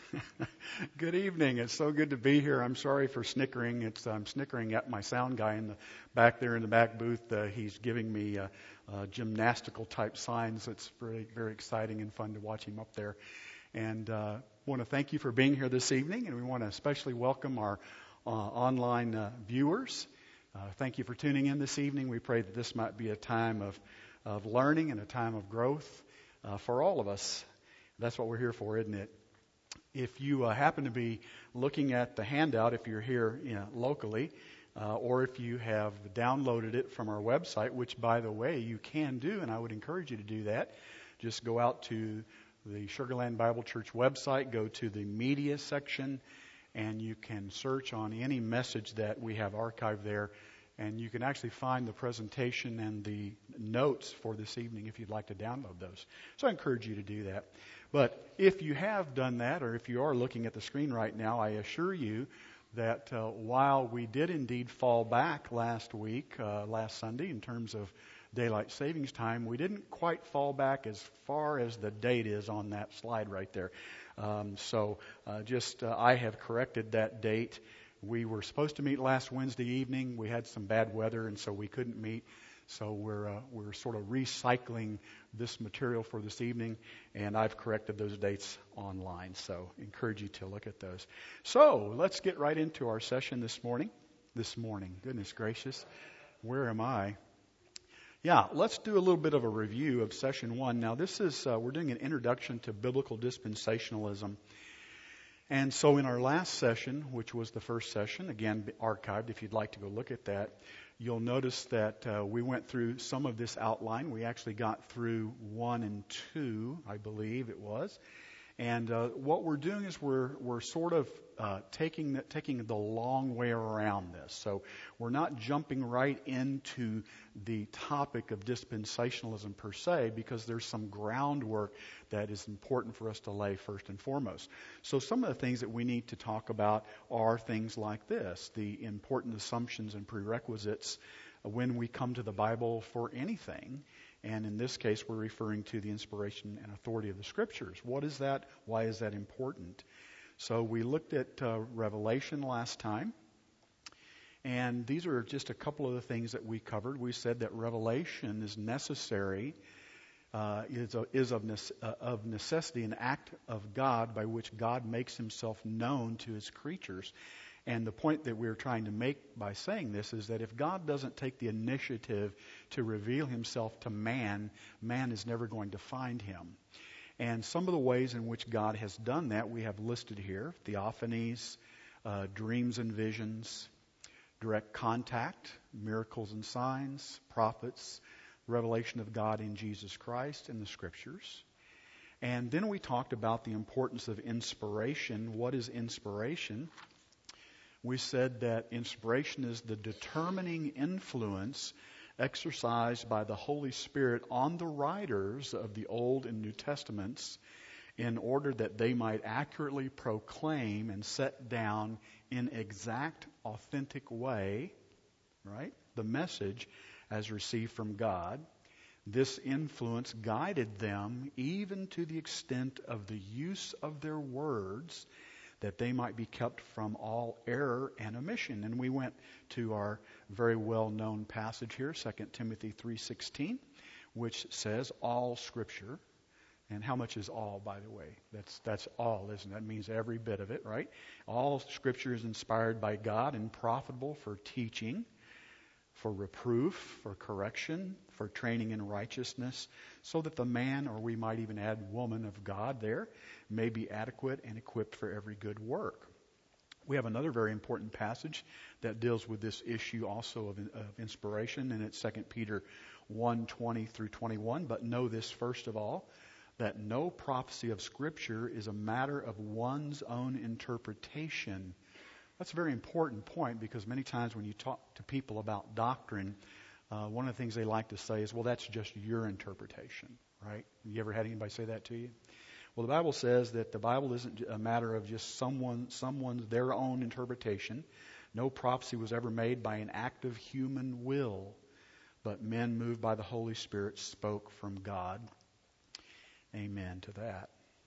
Good evening. It's so good to be here. I'm sorry for snickering. I'm snickering at my sound guy in the back there in the back booth. He's giving me gymnastical type signs. It's very, very exciting and fun to watch him up there. And want to thank you for being here this evening. And we want to especially welcome our online viewers. Thank you for tuning in this evening. We pray that this might be a time of learning and a time of growth for all of us. That's what we're here for, isn't it? If you happen to be looking at the handout, if you're here locally, or if you have downloaded it from our website, which, by the way, you can do, and I would encourage you to do that, just go out to the Sugar Land Bible Church website, go to the media section, and you can search on any message that we have archived there, and you can actually find the presentation and the notes for this evening if you'd like to download those. So I encourage you to do that. But if you have done that, or if you are looking at the screen right now, I assure you that while we did indeed fall back last Sunday, in terms of daylight savings time, we didn't quite fall back as far as the date is on that slide right there. I have corrected that date. We were supposed to meet last Wednesday evening. We had some bad weather, and so we couldn't meet. So we're sort of recycling this material for this evening, and I've corrected those dates online. So encourage you to look at those. So let's get right into our session this morning. Goodness gracious, where am I? Yeah, let's do a little bit of a review of session 1. Now this is we're doing an introduction to biblical dispensationalism. And so in our last session, which was the first session, again archived if you'd like to go look at that, you'll notice that we went through some of this outline. We actually got through 1 and 2, I believe it was. And what we're doing is we're sort of taking the long way around this. So we're not jumping right into the topic of dispensationalism per se, because there's some groundwork that is important for us to lay first and foremost. So some of the things that we need to talk about are things like this: the important assumptions and prerequisites when we come to the Bible for anything. And in this case, we're referring to the inspiration and authority of the Scriptures. What is that? Why is that important? So we looked at Revelation last time. And these are just a couple of the things that we covered. We said that revelation is necessary, is of necessity an act of God by which God makes himself known to his creatures. And the point that we're trying to make by saying this is that if God doesn't take the initiative to reveal himself to man, man is never going to find him. And some of the ways in which God has done that we have listed here: theophanies, dreams and visions, direct contact, miracles and signs, prophets, revelation of God in Jesus Christ, and the Scriptures. And then we talked about the importance of inspiration. What is inspiration? We said that inspiration is the determining influence exercised by the Holy Spirit on the writers of the Old and New Testaments in order that they might accurately proclaim and set down in exact, authentic way, right, the message as received from God. This influence guided them even to the extent of the use of their words, that they might be kept from all error and omission. And we went to our very well-known passage here, 2 Timothy 3:16, which says all Scripture. And how much is all, by the way? That's all, isn't it? That means every bit of it, right? All Scripture is inspired by God and profitable for teaching, for reproof, for correction, for training in righteousness, so that the man, or we might even add woman of God there, may be adequate and equipped for every good work. We have another very important passage that deals with this issue also of inspiration, and it's 2 Peter 1:20 through 21. But know this first of all, that no prophecy of Scripture is a matter of one's own interpretation. That's a very important point, because many times when you talk to people about doctrine, one of the things they like to say is, well, that's just your interpretation, right? You ever had anybody say that to you? Well, the Bible says that the Bible isn't a matter of just someone's their own interpretation. No prophecy was ever made by an act of human will, but men moved by the Holy Spirit spoke from God. Amen to that.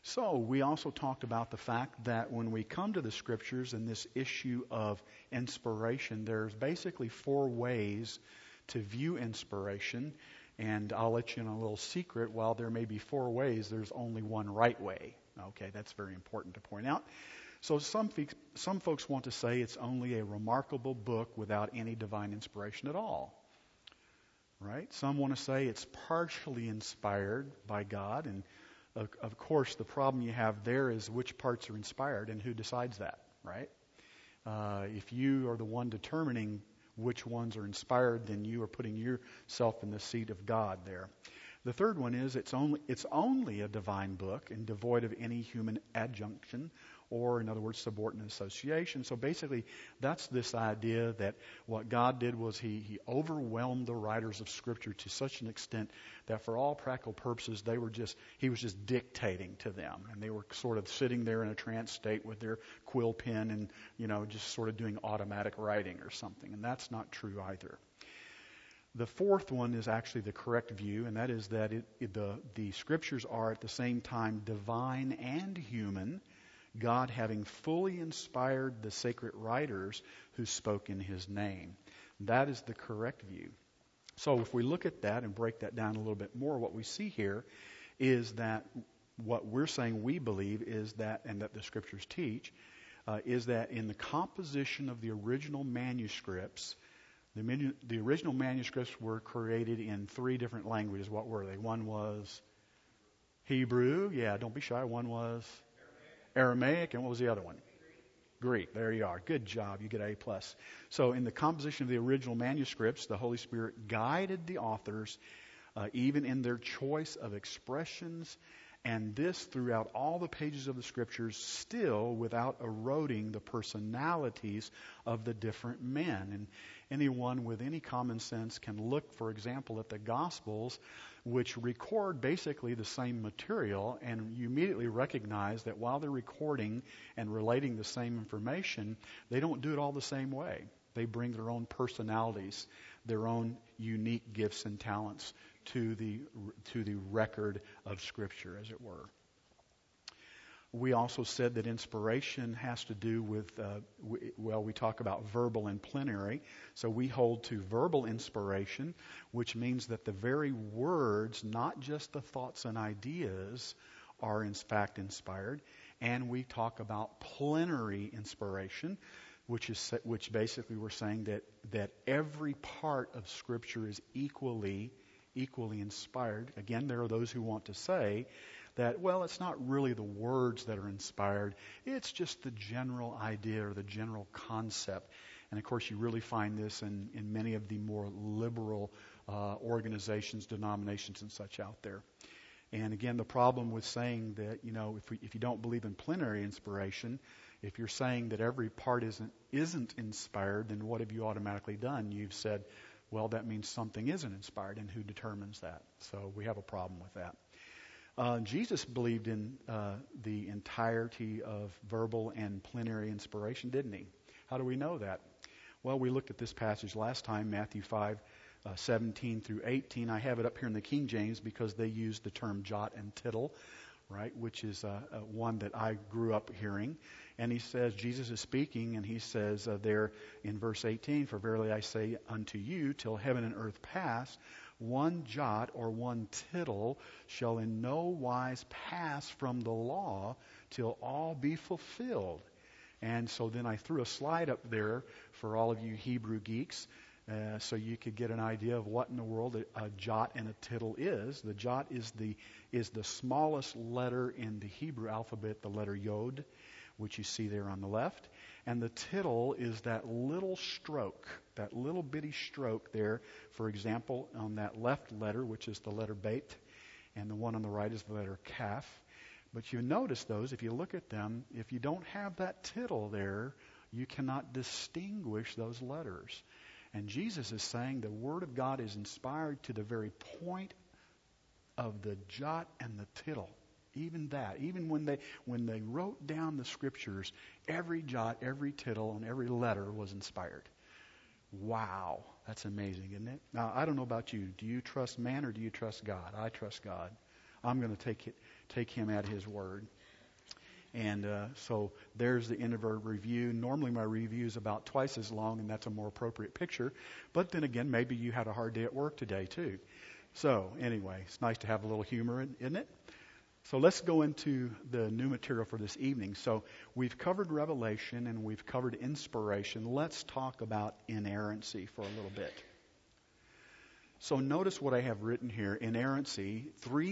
So we also talked about the fact that when we come to the Scriptures and this issue of inspiration, there's basically four ways to view inspiration. And I'll let you in a little secret. While there may be four ways, there's only one right way. Okay, that's very important to point out. So some folks want to say it's only a remarkable book without any divine inspiration at all. Right? Some want to say it's partially inspired by God, and of course, the problem you have there is which parts are inspired and who decides that, right? If you are the one determining which ones are inspired, then you are putting yourself in the seat of God there. The third one is it's only a divine book and devoid of any human adjunction, or in other words, subordinate association. So basically, that's this idea that what God did was He overwhelmed the writers of Scripture to such an extent that for all practical purposes, He was just dictating to them, and they were sort of sitting there in a trance state with their quill pen and just sort of doing automatic writing or something, and that's not true either. The fourth one is actually the correct view, and that is that the Scriptures are at the same time divine and human, God having fully inspired the sacred writers who spoke in His name. That is the correct view. So if we look at that and break that down a little bit more, what we see here is that what we're saying we believe is that, and that the Scriptures teach, is that in the composition of the original manuscripts, the original manuscripts were created in three different languages. What were they? One was Hebrew. Yeah, don't be shy. One was Aramaic. And what was the other one? Greek. There you are. Good job. You get A+. So in the composition of the original manuscripts, the Holy Spirit guided the authors even in their choice of expressions, and this throughout all the pages of the Scriptures, still without eroding the personalities of the different men. And anyone with any common sense can look, for example, at the Gospels, which record basically the same material, and you immediately recognize that while they're recording and relating the same information, they don't do it all the same way. They bring their own personalities, their own unique gifts and talents to the record of Scripture, as it were. We also said that inspiration has to do with, we talk about verbal and plenary. So we hold to verbal inspiration, which means that the very words, not just the thoughts and ideas, are in fact inspired. And we talk about plenary inspiration, which basically we're saying that every part of Scripture is equally inspired. Again, there are those who want to say that, well, it's not really the words that are inspired, it's just the general idea or the general concept. And of course, you really find this in many of the more liberal organizations, denominations, and such out there. And again, the problem with saying that, if you don't believe in plenary inspiration, if you're saying that every part isn't inspired, then what have you automatically done? You've said, well, that means something isn't inspired, and who determines that? So we have a problem with that. Jesus believed in the entirety of verbal and plenary inspiration, didn't he? How do we know that? Well, we looked at this passage last time, Matthew 5:17 through 18. I have it up here in the King James because they use the term jot and tittle, right, which is one that I grew up hearing. And he says, Jesus is speaking, and he says there in verse 18, "For verily I say unto you, till heaven and earth pass, one jot or one tittle shall in no wise pass from the law till all be fulfilled." And so then I threw a slide up there for all of you Hebrew geeks, so you could get an idea of what in the world a jot and a tittle is. The jot is the smallest letter in the Hebrew alphabet, the letter Yod, which you see there on the left. And the tittle is that little stroke, that little bitty stroke there, for example, on that left letter, which is the letter Bet, and the one on the right is the letter Kaf. But you notice those, if you look at them, if you don't have that tittle there, you cannot distinguish those letters. And Jesus is saying the Word of God is inspired to the very point of the jot and the tittle. Even that, even when they wrote down the Scriptures, every jot, every tittle, and every letter was inspired. Wow, that's amazing, isn't it? Now, I don't know about you. Do you trust man or do you trust God? I trust God. I'm going to take him at his word. And so there's the end of our review. Normally my review is about twice as long, and that's a more appropriate picture. But then again, maybe you had a hard day at work today too. So anyway, it's nice to have a little humor, isn't it? So let's go into the new material for this evening. So we've covered Revelation and we've covered inspiration. Let's talk about inerrancy for a little bit. So notice what I have written here. Inerrancy,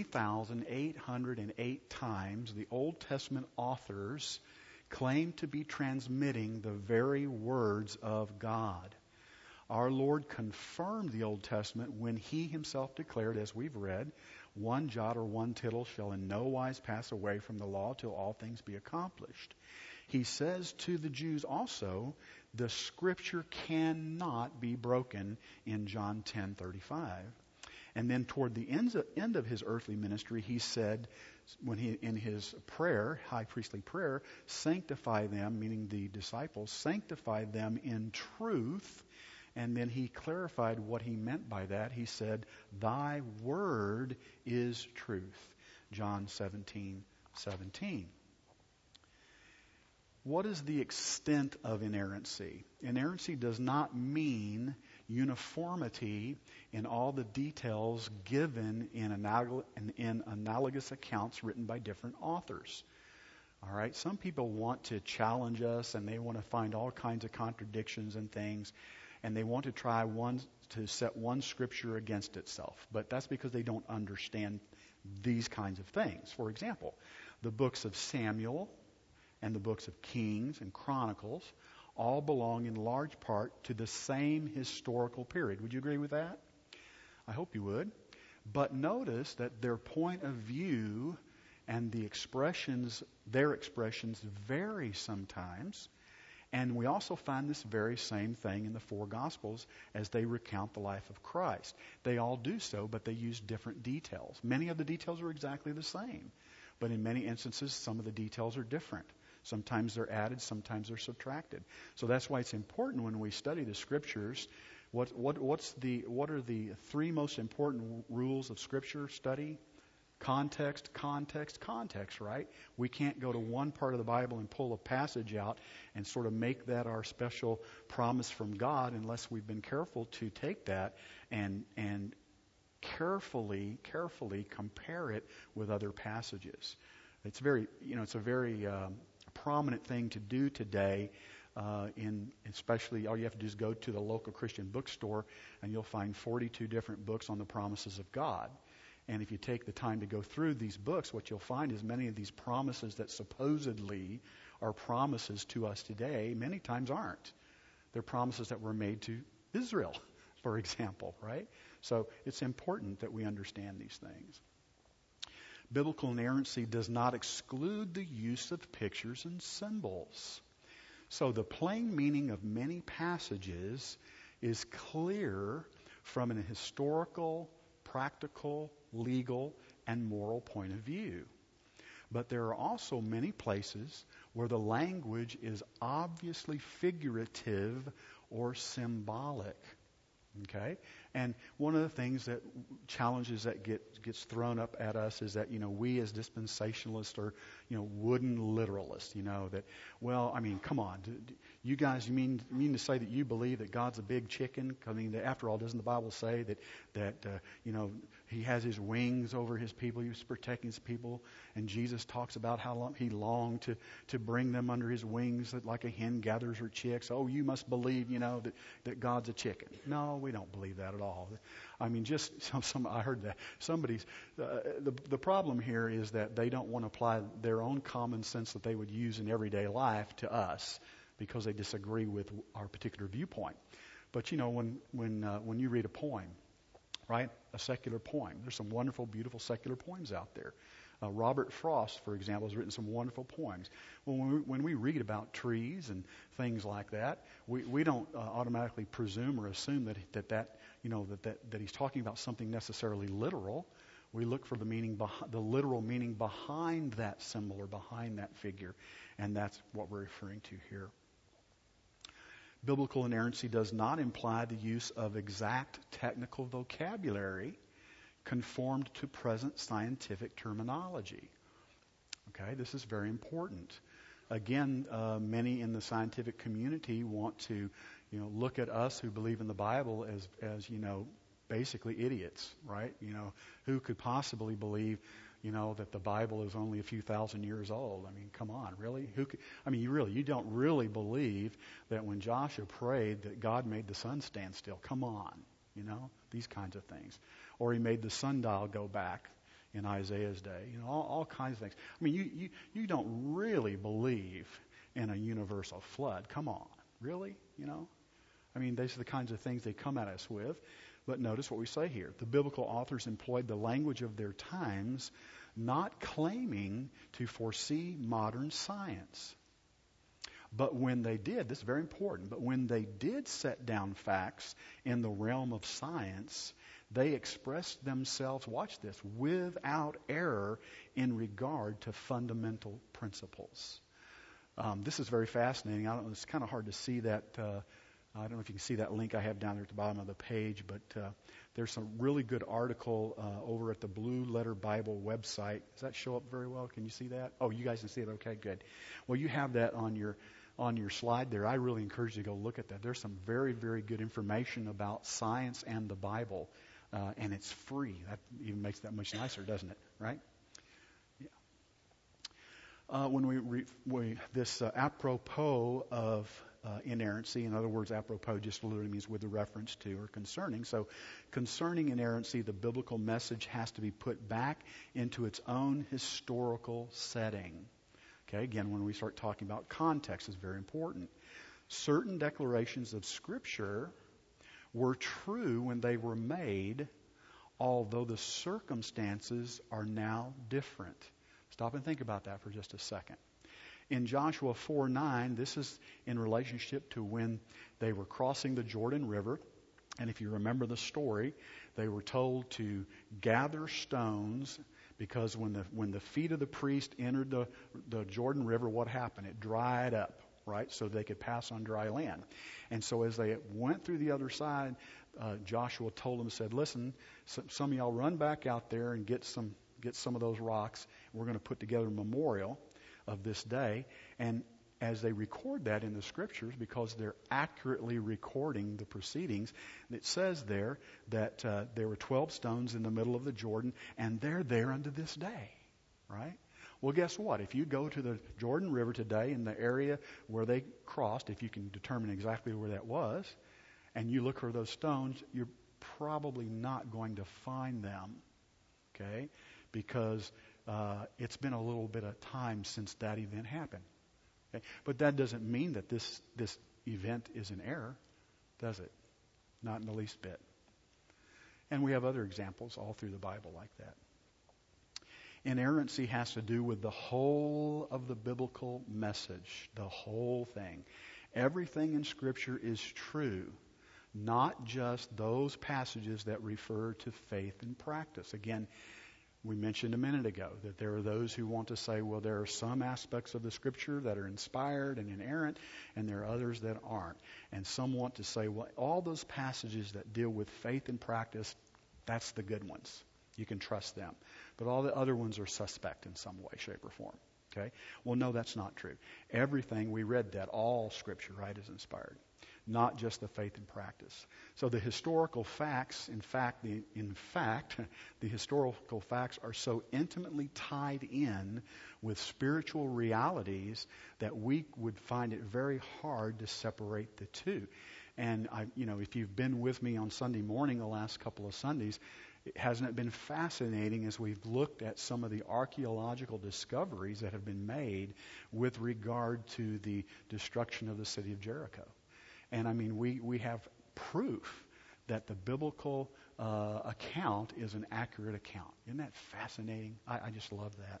3,808 times the Old Testament authors claim to be transmitting the very words of God. Our Lord confirmed the Old Testament when He Himself declared, as we've read, one jot or one tittle shall in no wise pass away from the law till all things be accomplished. He says to the Jews also, the Scripture cannot be broken in John 10:35. And then toward the end of His earthly ministry, He said, when He in His prayer, high priestly prayer, sanctify them, meaning the disciples, sanctify them in truth. And then He clarified what He meant by that. He said, thy word is truth. John 17:17. What is the extent of inerrancy? Inerrancy does not mean uniformity in all the details given in analogous accounts written by different authors. All right, some people want to challenge us and they want to find all kinds of contradictions and things, and they want to try to set one scripture against itself. But that's because they don't understand these kinds of things. For example, the books of Samuel and the books of Kings and Chronicles all belong in large part to the same historical period. Would you agree with that? I hope you would. But notice that their point of view and their expressions vary sometimes. And we also find this very same thing in the four Gospels as they recount the life of Christ. They all do so, but they use different details. Many of the details are exactly the same, but in many instances, some of the details are different. Sometimes they're added, sometimes they're subtracted. So that's why it's important when we study the Scriptures. What are the three most important rules of Scripture study? Context, context, context, right? We can't go to one part of the Bible and pull a passage out and sort of make that our special promise from God unless we've been careful to take that and carefully compare it with other passages. It's a very prominent thing to do today. Especially all you have to do is go to the local Christian bookstore and you'll find 42 different books on the promises of God. And if you take the time to go through these books, what you'll find is many of these promises that supposedly are promises to us today, many times aren't. They're promises that were made to Israel, for example, right? So it's important that we understand these things. Biblical inerrancy does not exclude the use of pictures and symbols. So the plain meaning of many passages is clear from an historical, practical, legal, and moral point of view. But there are also many places where the language is obviously figurative or symbolic. Okay? And one of the things that challenges that gets thrown up at us is that, we as dispensationalists are, wooden literalists, that, well, I mean, come on. You guys, you mean to say that you believe that God's a big chicken? I mean, after all, doesn't the Bible say that He has His wings over His people, He's protecting His people, and Jesus talks about how long He longed to bring them under His wings that like a hen gathers her chicks. Oh, you must believe, that God's a chicken. No, we don't believe that at all. I mean, just I heard that somebody's the problem here is that they don't want to apply their own common sense that they would use in everyday life to us because they disagree with our particular viewpoint. But when you read a poem, right, a secular poem, there's some wonderful, beautiful secular poems out there. Robert Frost, for example, has written some wonderful poems. Well, when we read about trees and things like that, we don't automatically presume or assume that he's talking about something necessarily literal. We look for the literal meaning behind that symbol or behind that figure, and that's what we're referring to here. Biblical inerrancy does not imply the use of exact technical vocabulary conformed to present scientific terminology. Okay, this is very important. Again, many in the scientific community want to, look at us who believe in the Bible as basically idiots, right? Who could possibly believe, that the Bible is only a few thousand years old? I mean, come on, really? You don't really believe that when Joshua prayed that God made the sun stand still? Come on, these kinds of things. Or he made the sundial go back in Isaiah's day, all kinds of things. I mean, you don't really believe in a universal flood. Come on, really? These are the kinds of things they come at us with. But notice what we say here. The biblical authors employed the language of their times, not claiming to foresee modern science. But when they did, this is very important, but when they did set down facts in the realm of science, they expressed themselves, watch this, without error in regard to fundamental principles. This is very fascinating. I don't know, it's kind of hard to see that. I don't know if you can see that link I have down there at the bottom of the page, but there's some really good article over at the Blue Letter Bible website. Does that show up very well? Can you see that? Oh, you guys can see it? Okay, good. Well, you have that on your slide there. I really encourage you to go look at that. There's some very, very good information about science and the Bible, and it's free. That even makes that much nicer, doesn't it? Right? Yeah. When this apropos of inerrancy, in other words, apropos just literally means with a reference to or concerning. So concerning inerrancy, the biblical message has to be put back into its own historical setting. Okay, again, when we start talking about context, is very important. Certain declarations of Scripture were true when they were made, although the circumstances are now different. Stop and think about that for just a second. In Joshua 4:9, this is in relationship to when they were crossing the Jordan River. And if you remember the story, they were told to gather stones because when the feet of the priest entered the Jordan River, what happened? It dried up, right? So they could pass on dry land. And so as they went through the other side, Joshua told them, said, listen, some of y'all run back out there and get some of those rocks. We're going to put together a memorial of this day. And as they record that in the Scriptures, because they're accurately recording the proceedings, it says there that there were 12 stones in the middle of the Jordan, and they're there unto this day, right? Well, guess what? If you go to the Jordan River today in the area where they crossed, if you can determine exactly where that was, and you look for those stones, you're probably not going to find them, okay? Because it's been a little bit of time since that event happened. Okay? But that doesn't mean that this event is an error, does it? Not in the least bit. And we have other examples all through the Bible like that. Inerrancy has to do with the whole of the biblical message, the whole thing. Everything in Scripture is true, not just those passages that refer to faith and practice. Again, we mentioned a minute ago that there are those who want to say, well, there are some aspects of the Scripture that are inspired and inerrant, and there are others that aren't. And some want to say, well, all those passages that deal with faith and practice, that's the good ones. You can trust them. But all the other ones are suspect in some way, shape, or form. Okay? Well, no, that's not true. Everything, we read that, all Scripture, right, is inspired. Not just the faith and practice. So the historical facts, in fact, the historical facts are so intimately tied in with spiritual realities that we would find it very hard to separate the two. And if you've been with me on Sunday morning the last couple of Sundays, hasn't it been fascinating as we've looked at some of the archaeological discoveries that have been made with regard to the destruction of the city of Jericho? And we have proof that the biblical account is an accurate account. Isn't that fascinating? I just love that.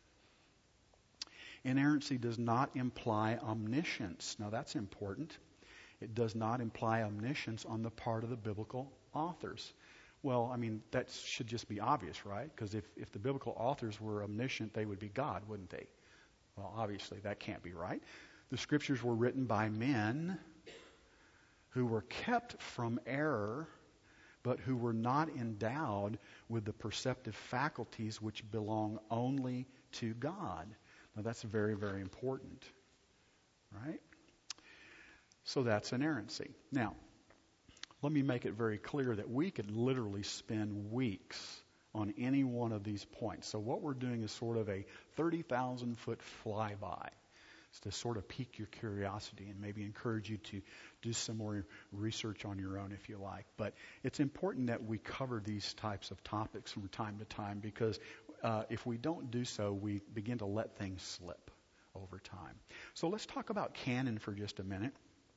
Inerrancy does not imply omniscience. Now that's important. It does not imply omniscience on the part of the biblical authors. Well, that should just be obvious, right? Because if the biblical authors were omniscient, they would be God, wouldn't they? Well, obviously that can't be right. The Scriptures were written by men who were kept from error, but who were not endowed with the perceptive faculties which belong only to God. Now that's very, very important, right? So that's inerrancy. Now, let me make it very clear that we could literally spend weeks on any one of these points. So what we're doing is sort of a 30,000-foot flyby. It's to sort of pique your curiosity and maybe encourage you to do some more research on your own if you like. But it's important that we cover these types of topics from time to time because if we don't do so, we begin to let things slip over time. So let's talk about canon for just a minute.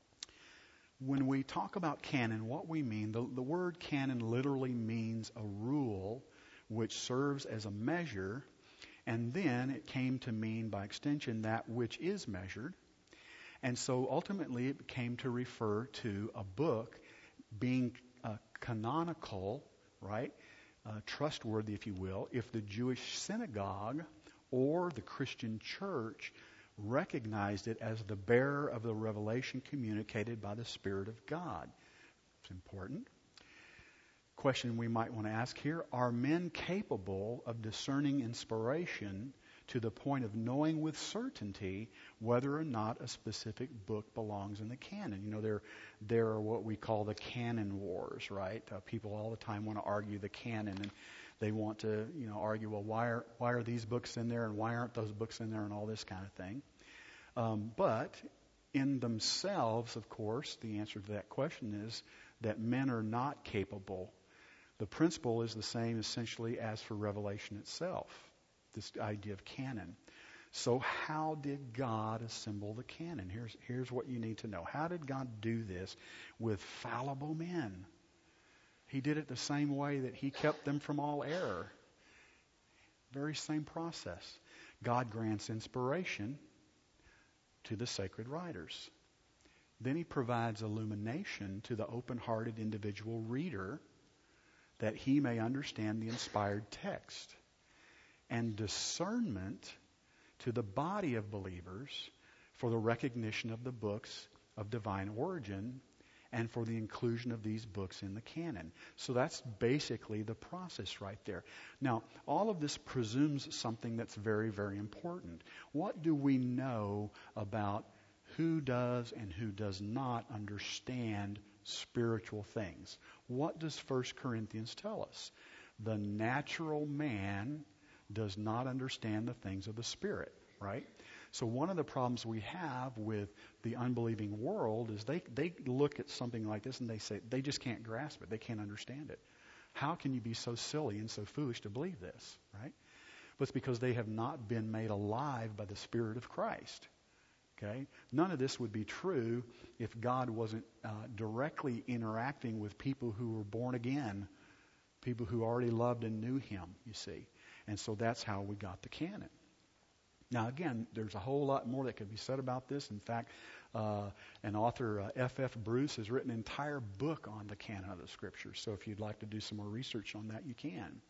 When we talk about canon, what we mean, the word canon literally means a rule which serves as a measure, and then it came to mean by extension that which is measured. And so ultimately it came to refer to a book being canonical, right? Trustworthy, if you will, if the Jewish synagogue or the Christian church recognized it as the bearer of the revelation communicated by the Spirit of God. It's important. Question we might want to ask here, are men capable of discerning inspiration to the point of knowing with certainty whether or not a specific book belongs in the canon? You know, there are what we call the canon wars, right? People all the time want to argue the canon, and they want to, argue, well, why are these books in there and why aren't those books in there and all this kind of thing. But in themselves, of course, the answer to that question is that men are not capable. The principle is the same essentially as for Revelation itself, this idea of canon. So how did God assemble the canon? Here's what you need to know. How did God do this with fallible men? He did it the same way that he kept them from all error. Very same process. God grants inspiration to the sacred writers. Then he provides illumination to the open-hearted individual reader that he may understand the inspired text, and discernment to the body of believers for the recognition of the books of divine origin and for the inclusion of these books in the canon. So that's basically the process right there. Now, all of this presumes something that's very, very important. What do we know about who does and who does not understand spiritual things? What does 1 Corinthians tell us? The natural man does not understand the things of the Spirit, right? So one of the problems we have with the unbelieving world is they look at something like this and they say they just can't grasp it. They can't understand it. How can you be so silly and so foolish to believe this, right? But it's because they have not been made alive by the Spirit of Christ. Okay? None of this would be true if God wasn't directly interacting with people who were born again, people who already loved and knew Him, you see. And so that's how we got the canon. Now, again, there's a whole lot more that could be said about this. In fact, an author, F.F. Bruce, has written an entire book on the canon of the Scriptures. So if you'd like to do some more research on that, you can.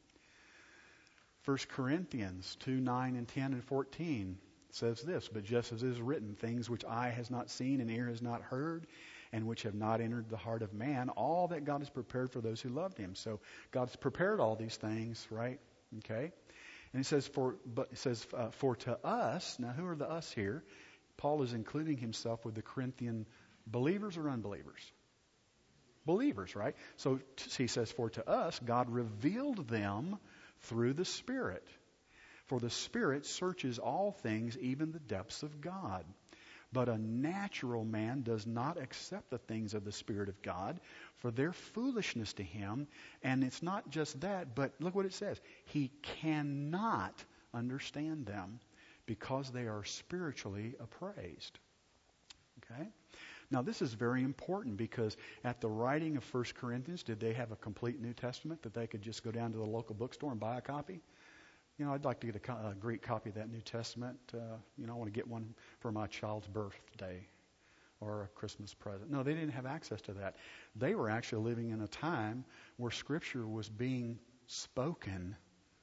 1 Corinthians 2, 9, and 10, and 14 says this, but just as it is written, things which eye has not seen and ear has not heard, and which have not entered the heart of man, all that God has prepared for those who loved Him. So God's prepared all these things, right? Okay? And it says, for to us, now who are the us here? Paul is including himself with the Corinthian believers or unbelievers? Believers, right? So he says, for to us, God revealed them through the Spirit. For the Spirit searches all things, even the depths of God. But a natural man does not accept the things of the Spirit of God, for they're foolishness to him. And it's not just that, but look what it says. He cannot understand them because they are spiritually appraised. Okay? Now, this is very important because at the writing of 1 Corinthians, did they have a complete New Testament that they could just go down to the local bookstore and buy a copy? I'd like to get a Greek copy of that New Testament. I want to get one for my child's birthday or a Christmas present. No, they didn't have access to that. They were actually living in a time where Scripture was being spoken.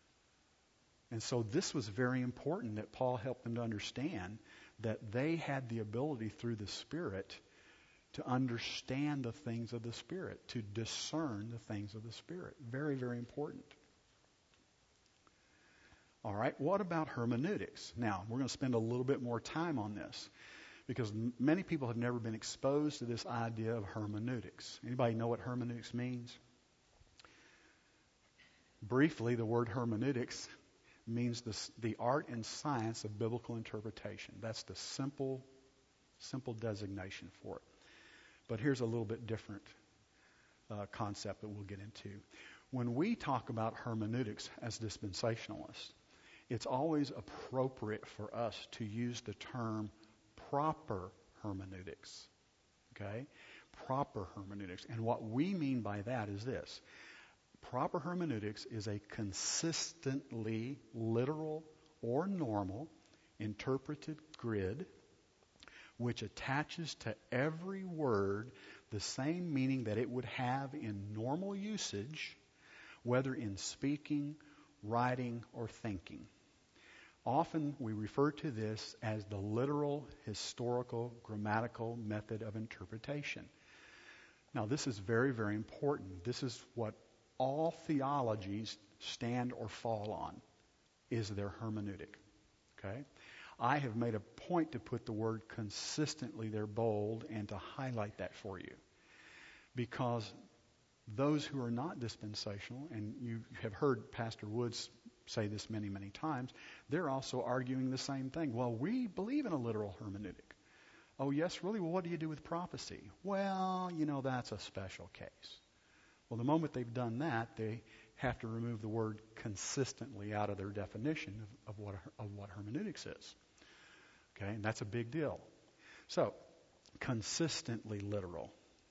And so this was very important that Paul helped them to understand that they had the ability through the Spirit to understand the things of the Spirit, to discern the things of the Spirit. Very, very important. All right, what about hermeneutics? Now, we're going to spend a little bit more time on this because many people have never been exposed to this idea of hermeneutics. Anybody know what hermeneutics means? Briefly, the word hermeneutics means the art and science of biblical interpretation. That's the simple designation for it. But here's a little bit different concept that we'll get into. When we talk about hermeneutics as dispensationalists, it's always appropriate for us to use the term proper hermeneutics. Okay? Proper hermeneutics. And what we mean by that is this. Proper hermeneutics is a consistently literal or normal interpreted grid which attaches to every word the same meaning that it would have in normal usage, whether in speaking, writing, or thinking. Often we refer to this as the literal, historical, grammatical method of interpretation. Now, this is very, very important. This is what all theologies stand or fall on, is their hermeneutic. Okay? I have made a point to put the word consistently there bold and to highlight that for you. Because those who are not dispensational, and you have heard Pastor Woods say this many, many times, they're also arguing the same thing. Well, we believe in a literal hermeneutic. Oh, yes, really? Well, what do you do with prophecy? Well, that's a special case. Well, the moment they've done that, they have to remove the word consistently out of their definition of what hermeneutics is. Okay, and that's a big deal. So, consistently literal.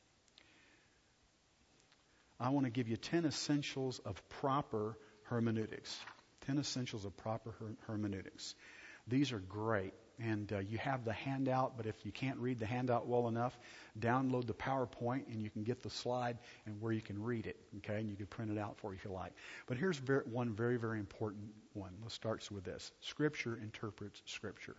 I want to give you 10 essentials of proper hermeneutics. 10 essentials of proper hermeneutics. These are great. And you have the handout, but if you can't read the handout well enough, download the PowerPoint and you can get the slide and where you can read it. Okay, and you can print it out for you if you like. But here's one very, very important one. Let's start with this. Scripture interprets Scripture.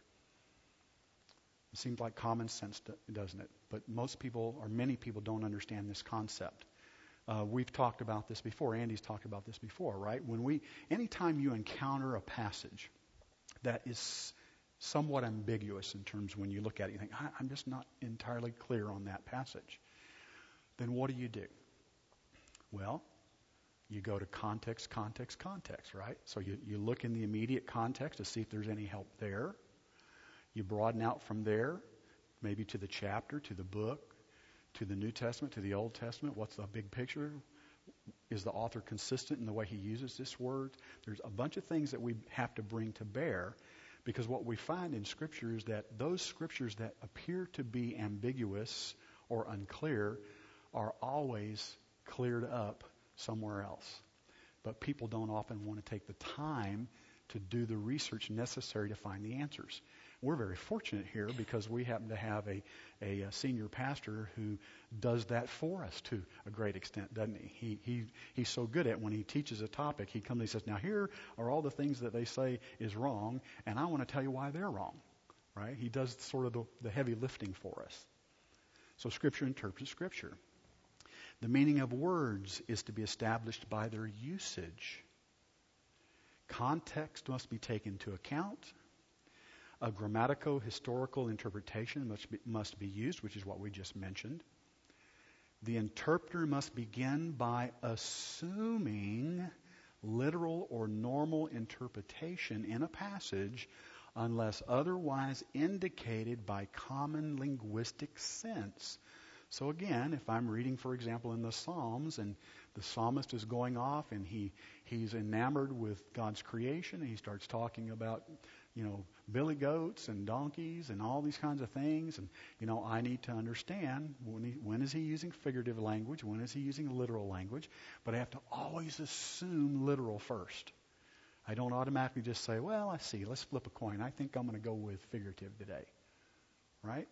It seems like common sense, doesn't it? But most people, or many people, don't understand this concept. We've talked about this before. Andy's talked about this before, right? Anytime you encounter a passage that is somewhat ambiguous in terms when you look at it, you think, I'm just not entirely clear on that passage. Then what do? Well, you go to context, right? So you look in the immediate context to see if there's any help there. You broaden out from there, maybe to the chapter, to the book, to the New Testament, to the Old Testament. What's the big picture? Is the author consistent in the way he uses this word? There's a bunch of things that we have to bring to bear, because what we find in Scripture is that those Scriptures that appear to be ambiguous or unclear are always cleared up somewhere else. But people don't often want to take the time to do the research necessary to find the answers. We're very fortunate here because we happen to have a senior pastor who does that for us to a great extent, doesn't he? He's so good at when he teaches a topic, he comes and he says, now here are all the things that they say is wrong, and I want to tell you why they're wrong. Right? He does sort of the heavy lifting for us. So Scripture interprets Scripture. The meaning of words is to be established by their usage. Context must be taken into account. A grammatico-historical interpretation must be used, which is what we just mentioned. The interpreter must begin by assuming literal or normal interpretation in a passage unless otherwise indicated by common linguistic sense. So again, if I'm reading, for example, in the Psalms, and the psalmist is going off and he's enamored with God's creation, and he starts talking about, billy goats and donkeys and all these kinds of things. And, I need to understand when is he using figurative language, when is he using literal language. But I have to always assume literal first. I don't automatically just say, well, I see, let's flip a coin. I think I'm going to go with figurative today. Right?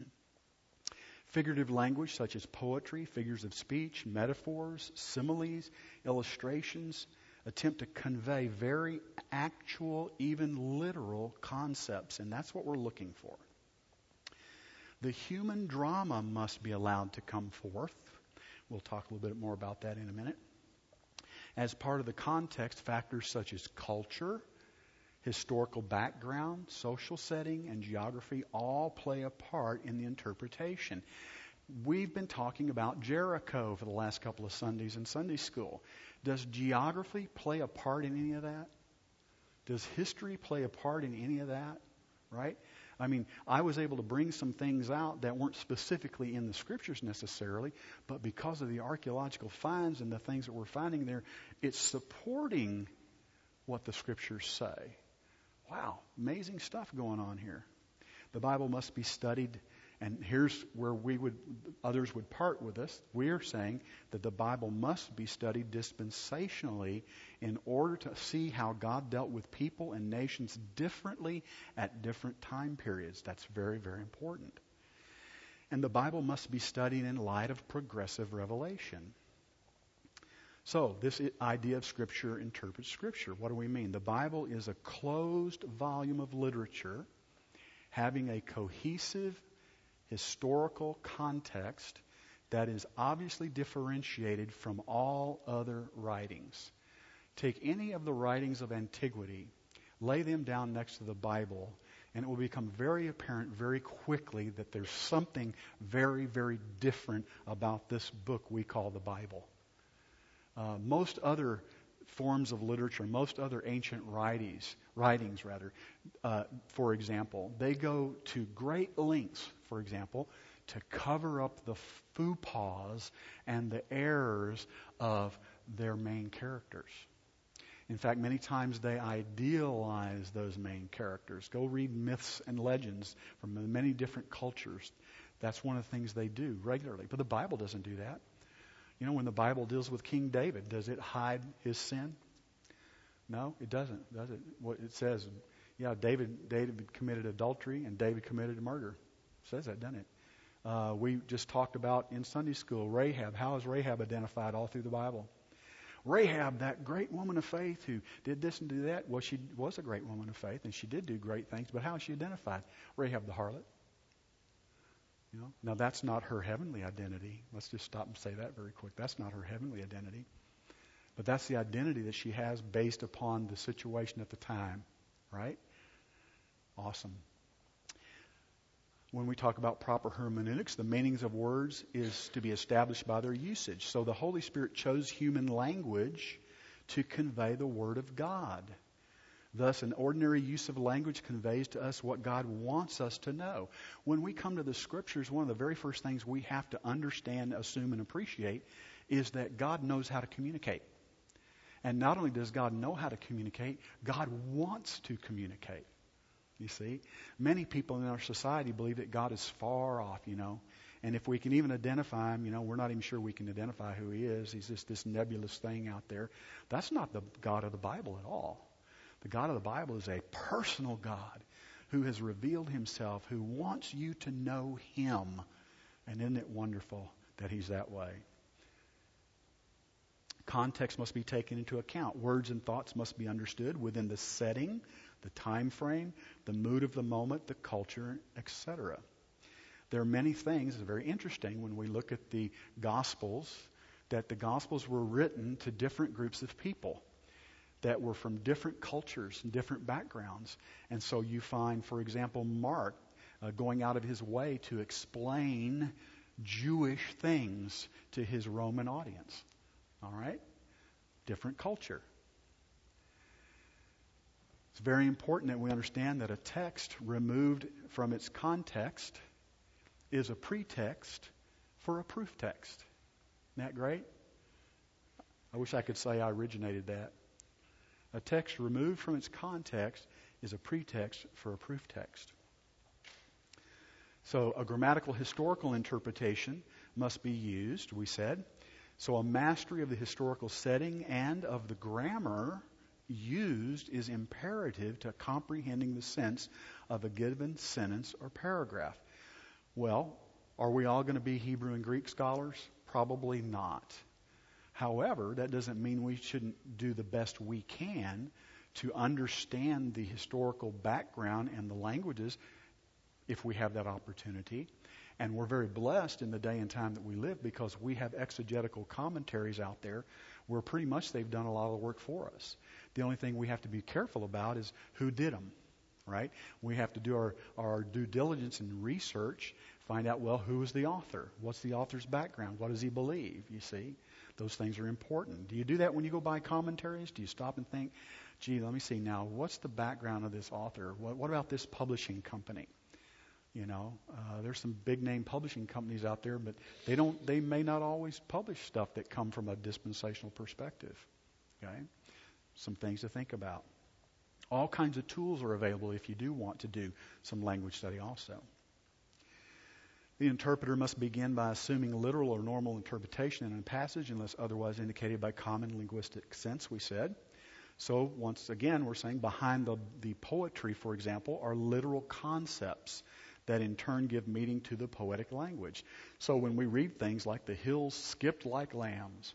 Figurative language such as poetry, figures of speech, metaphors, similes, illustrations, attempt to convey very actual, even literal concepts, and that's what we're looking for. The human drama must be allowed to come forth. We'll talk a little bit more about that in a minute. As part of the context, factors such as culture, Historical background, social setting, and geography all play a part in the interpretation. We've been talking about Jericho for the last couple of Sundays in Sunday school. Does geography play a part in any of that? Does history play a part in any of that? Right? I mean, I was able to bring some things out that weren't specifically in the scriptures necessarily, but because of the archaeological finds and the things that we're finding there, it's supporting what the scriptures say. Wow, amazing stuff going on here. The Bible must be studied, and here's where others would part with us. We're saying that the Bible must be studied dispensationally in order to see how God dealt with people and nations differently at different time periods. That's very, very important. And the Bible must be studied in light of progressive revelation. So, this idea of Scripture interprets Scripture. What do we mean? The Bible is a closed volume of literature having a cohesive historical context that is obviously differentiated from all other writings. Take any of the writings of antiquity, lay them down next to the Bible, and it will become very apparent very quickly that there's something very, very different about this book we call the Bible. Most other forms of literature, most other ancient writings, for example, they go to great lengths, for example, to cover up the faux pas and the errors of their main characters. In fact, many times they idealize those main characters. Go read myths and legends from many different cultures. That's one of the things they do regularly. But the Bible doesn't do that. You know, when the Bible deals with King David, does it hide his sin? No, it doesn't, does it? What it says, David committed adultery and David committed murder. It says that, doesn't it? We just talked about in Sunday school, Rahab. How is Rahab identified all through the Bible? Rahab, that great woman of faith who did this and did that. Well, she was a great woman of faith and she did do great things, but how is she identified? Rahab the harlot. You know? Now, that's not her heavenly identity. Let's just stop and say that very quick. That's not her heavenly identity. But that's the identity that she has based upon the situation at the time. Right? Awesome. When we talk about proper hermeneutics, the meanings of words is to be established by their usage. So the Holy Spirit chose human language to convey the Word of God. Thus, an ordinary use of language conveys to us what God wants us to know. When we come to the Scriptures, one of the very first things we have to understand, assume, and appreciate is that God knows how to communicate. And not only does God know how to communicate, God wants to communicate. You see? Many people in our society believe that God is far off, And if we can even identify Him, we're not even sure we can identify who He is. He's just this nebulous thing out there. That's not the God of the Bible at all. The God of the Bible is a personal God who has revealed Himself, who wants you to know Him. And isn't it wonderful that He's that way? Context must be taken into account. Words and thoughts must be understood within the setting, the time frame, the mood of the moment, the culture, etc. There are many things, it's very interesting when we look at the Gospels, that the Gospels were written to different groups of people that were from different cultures and different backgrounds. And so you find, for example, Mark going out of his way to explain Jewish things to his Roman audience. All right? Different culture. It's very important that we understand that a text removed from its context is a pretext for a proof text. Isn't that great? I wish I could say I originated that. A text removed from its context is a pretext for a proof text. So a grammatical historical interpretation must be used, we said. So a mastery of the historical setting and of the grammar used is imperative to comprehending the sense of a given sentence or paragraph. Well, are we all going to be Hebrew and Greek scholars? Probably not. However, that doesn't mean we shouldn't do the best we can to understand the historical background and the languages if we have that opportunity. And we're very blessed in the day and time that we live because we have exegetical commentaries out there where pretty much they've done a lot of the work for us. The only thing we have to be careful about is who did them, right? We have to do our due diligence and research, find out, well, who is the author? What's the author's background? What does he believe? You see, those things are important. Do you do that when you go buy commentaries? Do you stop and think, gee, let me see now, what's the background of this author? What about this publishing company? You know, there's some big name publishing companies out there, but they may not always publish stuff that come from a dispensational perspective. Okay? Some things to think about. All kinds of tools are available if you do want to do some language study also. The interpreter must begin by assuming literal or normal interpretation in a passage unless otherwise indicated by common linguistic sense, we said. So once again, we're saying behind the poetry, for example, are literal concepts that in turn give meaning to the poetic language. So when we read things like the hills skipped like lambs,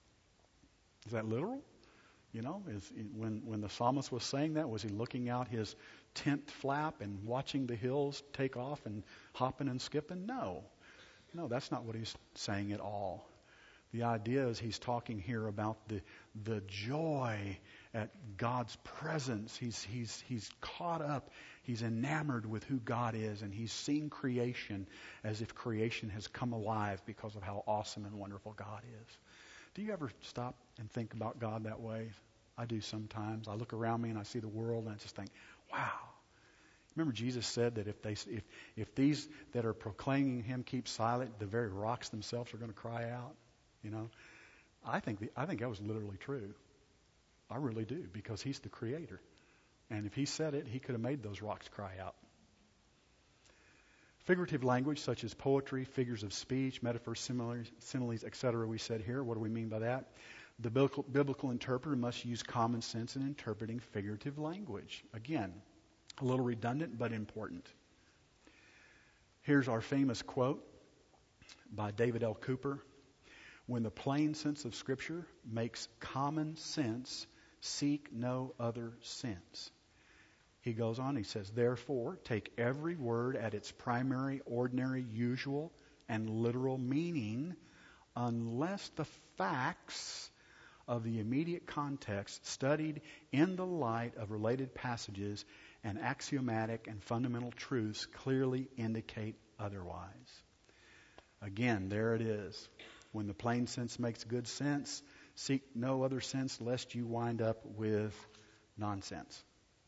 is that literal? You know, when the psalmist was saying that, was he looking out his tent flap and watching the hills take off and hopping and skipping? No, that's not what he's saying at all. The idea is he's talking here about the joy at God's presence. He's caught up. He's enamored with who God is, and he's seen creation as if creation has come alive because of how awesome and wonderful God is. Do you ever stop and think about God that way? I do sometimes. I look around me and I see the world and I just think, wow. Remember Jesus said that if these that are proclaiming him keep silent, the very rocks themselves are going to cry out. You know, I think that was literally true. I really do, because he's the creator. And if he said it, he could have made those rocks cry out. Figurative language such as poetry, figures of speech, metaphors, similes, etc. we said here. What do we mean by that? The biblical interpreter must use common sense in interpreting figurative language. Again, a little redundant but important. Here's our famous quote by David L. Cooper. When the plain sense of Scripture makes common sense, seek no other sense. He goes on, he says, therefore, take every word at its primary, ordinary, usual, and literal meaning, unless the facts of the immediate context studied in the light of related passages and axiomatic and fundamental truths clearly indicate otherwise. Again, there it is. When the plain sense makes good sense, seek no other sense lest you wind up with nonsense.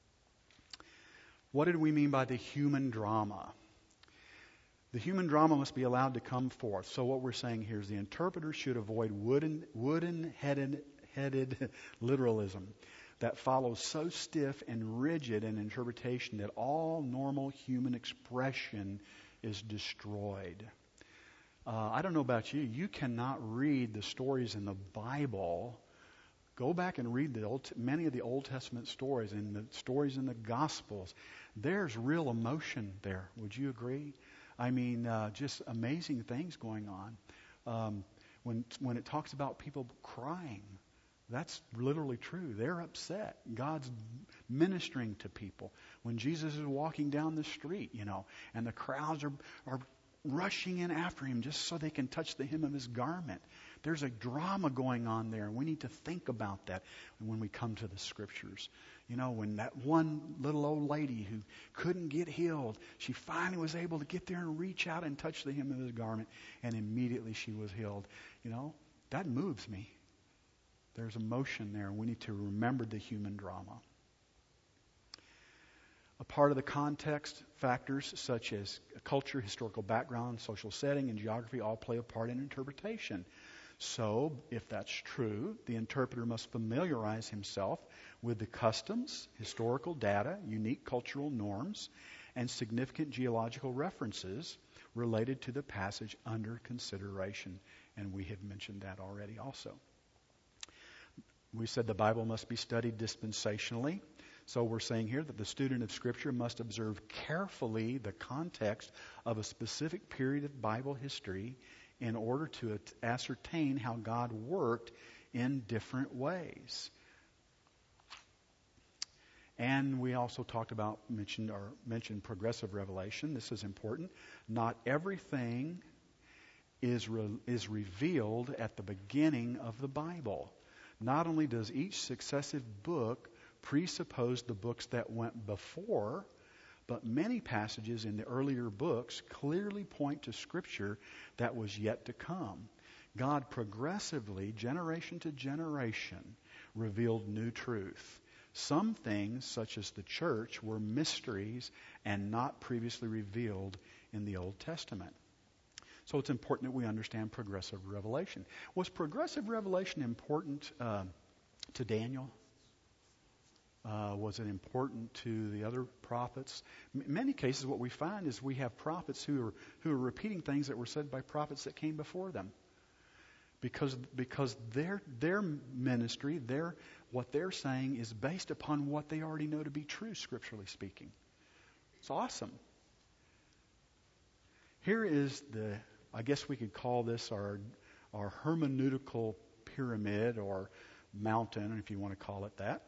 What did we mean by the human drama? The human drama must be allowed to come forth. So what we're saying here is the interpreter should avoid wooden-headed literalism that follows so stiff and rigid an interpretation that all normal human expression is destroyed. I don't know about you. You cannot read the stories in the Bible. Go back and read many of the Old Testament stories and the stories in the Gospels. There's real emotion there. Would you agree? I mean, just amazing things going on. When it talks about people crying, that's literally true. They're upset. God's ministering to people. When Jesus is walking down the street, and the crowds are rushing in after him just so they can touch the hem of his garment. There's a drama going on there, and we need to think about that when we come to the Scriptures. When that one little old lady who couldn't get healed, she finally was able to get there and reach out and touch the hem of his garment, and immediately she was healed. That moves me. There's emotion there, and we need to remember the human drama. A part of the context factors such as culture, historical background, social setting, and geography all play a part in interpretation. So, if that's true, the interpreter must familiarize himself with the customs, historical data, unique cultural norms, and significant geological references related to the passage under consideration. And we have mentioned that already also. We said the Bible must be studied dispensationally. So we're saying here that the student of Scripture must observe carefully the context of a specific period of Bible history in order to ascertain how God worked in different ways. And we also mentioned progressive revelation. This is important. Not everything is revealed at the beginning of the Bible. not only does each successive book presuppose the books that went before, but many passages in the earlier books clearly point to Scripture that was yet to come. God progressively, generation to generation, revealed new truth. Some things, such as the church, were mysteries and not previously revealed in the Old Testament. So it's important that we understand progressive revelation. Was progressive revelation important to Daniel? Was it important to the other prophets? In many cases, what we find is we have prophets who are repeating things that were said by prophets that came before them. Because their ministry, what they're saying is based upon what they already know to be true, scripturally speaking. It's awesome. Here is I guess we could call this our hermeneutical pyramid or mountain, if you want to call it that.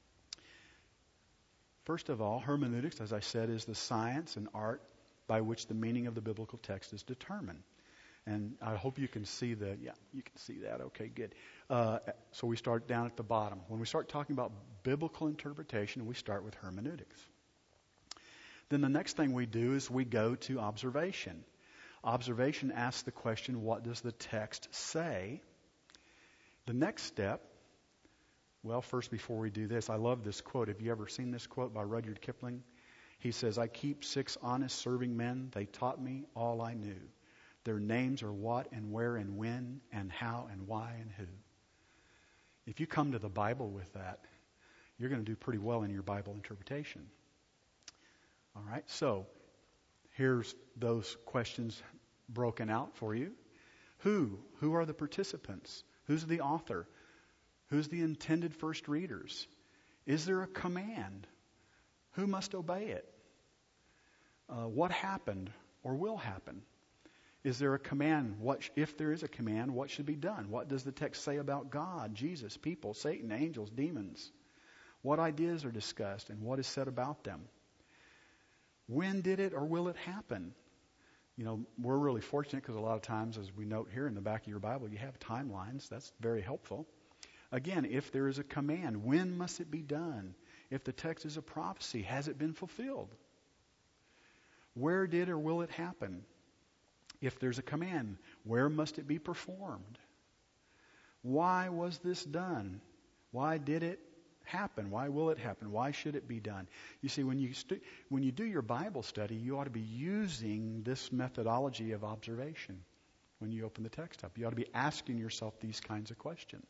First of all, hermeneutics, as I said, is the science and art by which the meaning of the biblical text is determined. And I hope you can see you can see that. Okay, good. So we start down at the bottom. When we start talking about biblical interpretation, we start with hermeneutics. Then the next thing we do is we go to observation. Observation asks the question, what does the text say? The next step, well, first before we do this, I love this quote. Have you ever seen this quote by Rudyard Kipling? He says, "I keep 6 honest serving men. They taught me all I knew. Their names are what and where and when and how and why and who." If you come to the Bible with that, you're going to do pretty well in your Bible interpretation. All right, so here's those questions broken out for you. Who? Who are the participants? Who's the author? Who's the intended first readers? Is there a command? Who must obey it? What happened or will happen? Is there a command? If there is a command, what should be done? What does the text say about God, Jesus, people, Satan, angels, demons? What ideas are discussed and what is said about them? When did it or will it happen? You know, we're really fortunate because a lot of times, as we note here in the back of your Bible, you have timelines. That's very helpful. Again, if there is a command, when must it be done? If the text is a prophecy, has it been fulfilled? Where did or will it happen? If there's a command, where must it be performed? Why was this done? Why did it happen? Why will it happen? Why should it be done? You see, when you do your Bible study, you ought to be using this methodology of observation when you open the text up. You ought to be asking yourself these kinds of questions.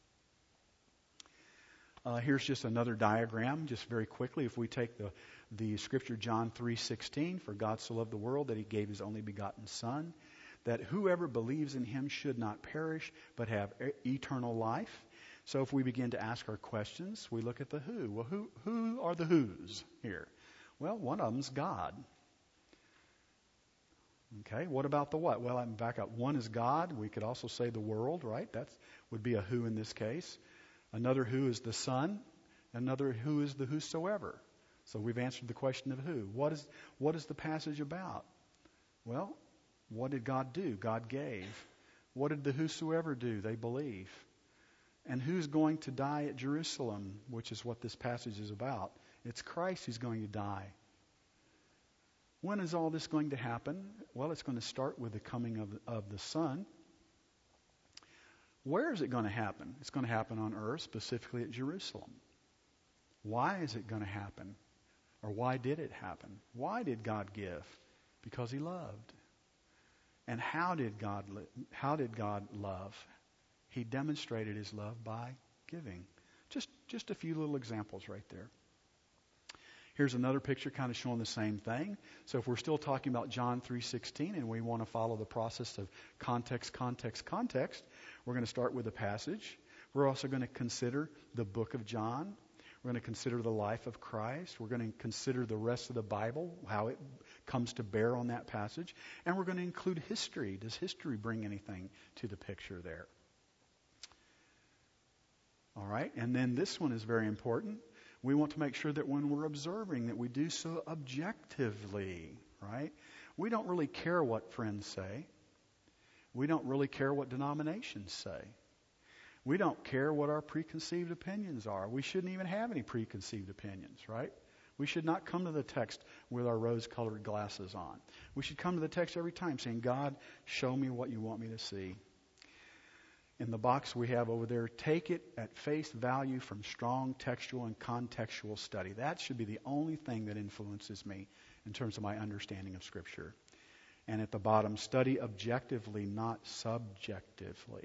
Here's just another diagram, just very quickly. If we take the scripture John 3:16, "For God so loved the world that he gave his only begotten Son, that whoever believes in him should not perish but have eternal life." So if we begin to ask our questions, we look at the who. Well, who are the who's here? Well, one of them's God. Okay, what about the what? Well, I'm back up. One is God. We could also say the world, right? That would be a who in this case. Another who is the Son. Another who is the whosoever. So we've answered the question of who. What is the passage about? Well, what did God do? God gave. What did the whosoever do? They believe. And who's going to die at Jerusalem, which is what this passage is about? It's Christ who's going to die. When is all this going to happen? Well, it's going to start with the coming of the Son. Where is it going to happen? It's going to happen on earth, specifically at Jerusalem. Why is it going to happen? Or why did it happen? Why did God give? Because he loved. And how did God love? He demonstrated his love by giving. Just a few little examples right there. Here's another picture kind of showing the same thing. So if we're still talking about John 3:16 and we want to follow the process of context, we're going to start with the passage. We're also going to consider the book of John. We're going to consider the life of Christ. We're going to consider the rest of the Bible, how it comes to bear on that passage. And we're going to include history. Does history bring anything to the picture there? All right, and then this one is very important. We want to make sure that when we're observing that we do so objectively, right? We don't really care what friends say. We don't really care what denominations say. We don't care what our preconceived opinions are. We shouldn't even have any preconceived opinions, right? We should not come to the text with our rose-colored glasses on. We should come to the text every time saying, God, show me what you want me to see. In the box we have over there, take it at face value from strong textual and contextual study. That should be the only thing that influences me in terms of my understanding of Scripture. And at the bottom, study objectively, not subjectively.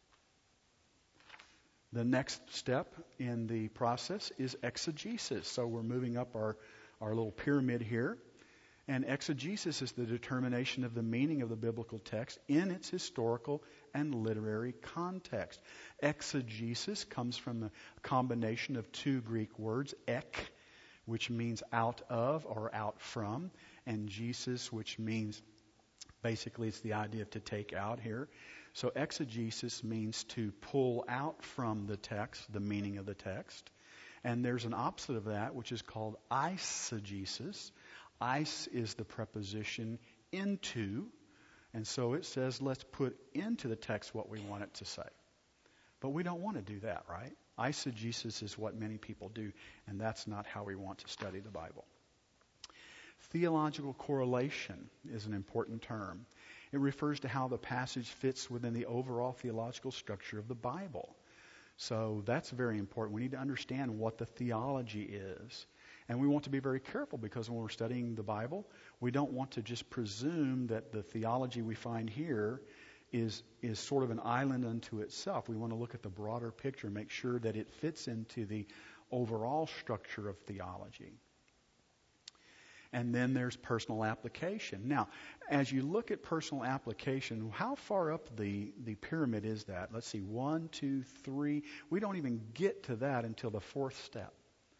The next step in the process is exegesis. So we're moving up our little pyramid here. And exegesis is the determination of the meaning of the biblical text in its historical and literary context. Exegesis comes from the combination of two Greek words, ek, which means out of or out from, and Jesus, which means basically it's the idea of to take out here. So exegesis means to pull out from the text the meaning of the text. And there's an opposite of that, which is called eisegesis. Eis is the preposition into, and so it says let's put into the text what we want it to say. But we don't want to do that, right? Eisegesis is what many people do, and that's not how we want to study the Bible. Theological correlation is an important term. It refers to how the passage fits within the overall theological structure of the Bible. So that's very important. We need to understand what the theology is. And we want to be very careful because when we're studying the Bible, we don't want to just presume that the theology we find here is sort of an island unto itself. We want to look at the broader picture and make sure that it fits into the overall structure of theology. And then there's personal application. Now, as you look at personal application, how far up the pyramid is that? Let's see, 1, 2, 3. We don't even get to that until the fourth step.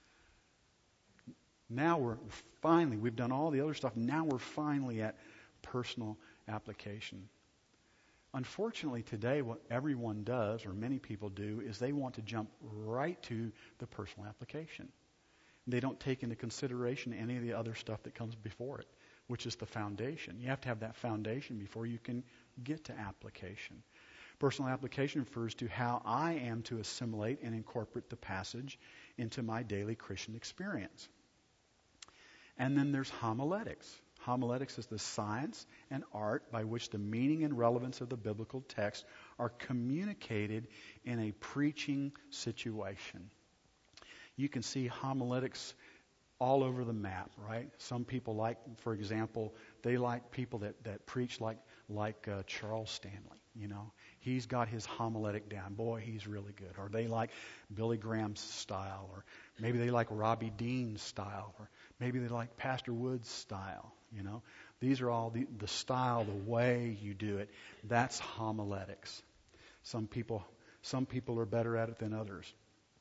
Now we've done all the other stuff. Now we're finally at personal application. Unfortunately, today what everyone does, or many people do, is they want to jump right to the personal application. They don't take into consideration any of the other stuff that comes before it, which is the foundation. You have to have that foundation before you can get to application. Personal application refers to how I am to assimilate and incorporate the passage into my daily Christian experience. And then there's homiletics. Homiletics is the science and art by which the meaning and relevance of the biblical text are communicated in a preaching situation. You can see homiletics all over the map, right? Some people like, for example, they like people that preach like Charles Stanley, you know. He's got his homiletic down. Boy, he's really good. Or they like Billy Graham's style. Or maybe they like Robbie Dean's style. Or maybe they like Pastor Wood's style, you know. These are all the style, the way you do it. That's homiletics. Some people are better at it than others.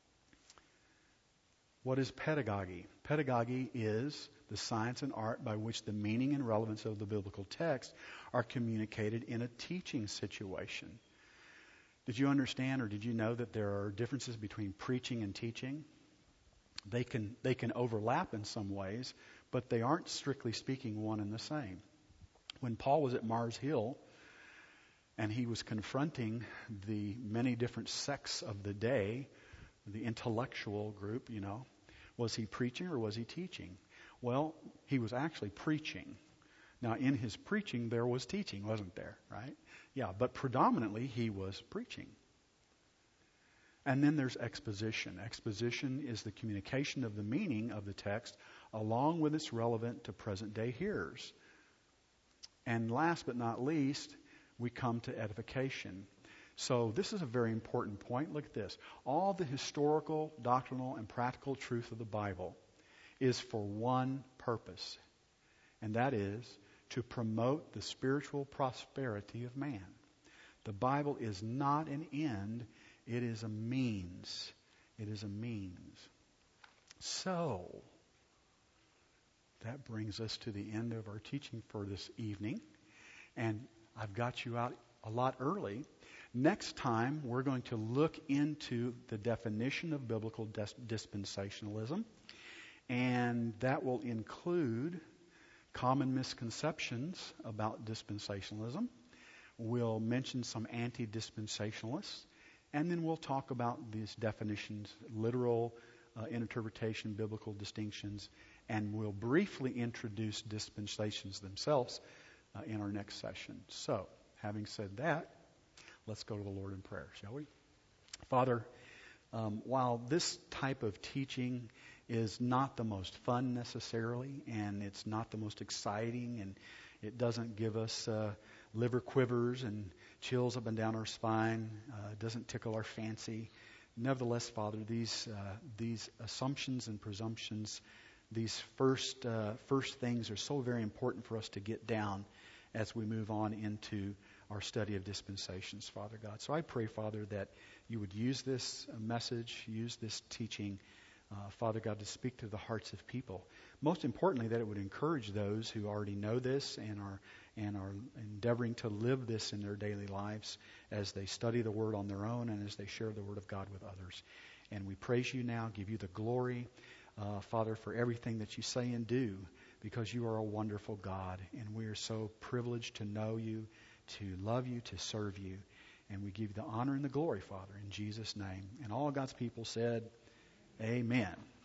What is pedagogy? Pedagogy is the science and art by which the meaning and relevance of the biblical text are communicated in a teaching situation. Did you understand or did you know that there are differences between preaching and teaching? They can overlap in some ways, but they aren't strictly speaking one and the same. When Paul was at Mars Hill and he was confronting the many different sects of the day, the intellectual group, you know, was he preaching or was he teaching? Well, he was actually preaching. Now, in his preaching, there was teaching, wasn't there, right? Yeah, but predominantly he was preaching. And then there's exposition. Exposition is the communication of the meaning of the text along with its relevant to present-day hearers. And last but not least, we come to edification. So this is a very important point. Look at this. All the historical, doctrinal, and practical truth of the Bible is for one purpose, and that is to promote the spiritual prosperity of man. The Bible is not an end, it is a means. It is a means. So, that brings us to the end of our teaching for this evening, and I've got you out a lot early. Next time, we're going to look into the definition of biblical dispensationalism, and that will include common misconceptions about dispensationalism. We'll mention some anti-dispensationalists, And then we'll talk about these definitions, literal interpretation, biblical distinctions, and we'll briefly introduce dispensations themselves in our next session. So, having said that, let's go to the Lord in prayer, shall we? Father, while this type of teaching is not the most fun necessarily, and it's not the most exciting, and it doesn't give us liver quivers and chills up and down our spine, it doesn't tickle our fancy. Nevertheless, Father, these assumptions and presumptions, these first things are so very important for us to get down as we move on into our study of dispensations, Father God. So I pray, Father, that you would use this message, use this teaching, Father God, to speak to the hearts of people. Most importantly, that it would encourage those who already know this and are endeavoring to live this in their daily lives as they study the Word on their own and as they share the Word of God with others. And we praise you now, give you the glory, Father, for everything that you say and do, because you are a wonderful God, and we are so privileged to know you, to love you, to serve you. And we give you the honor and the glory, Father, in Jesus' name. And all God's people said, Amen.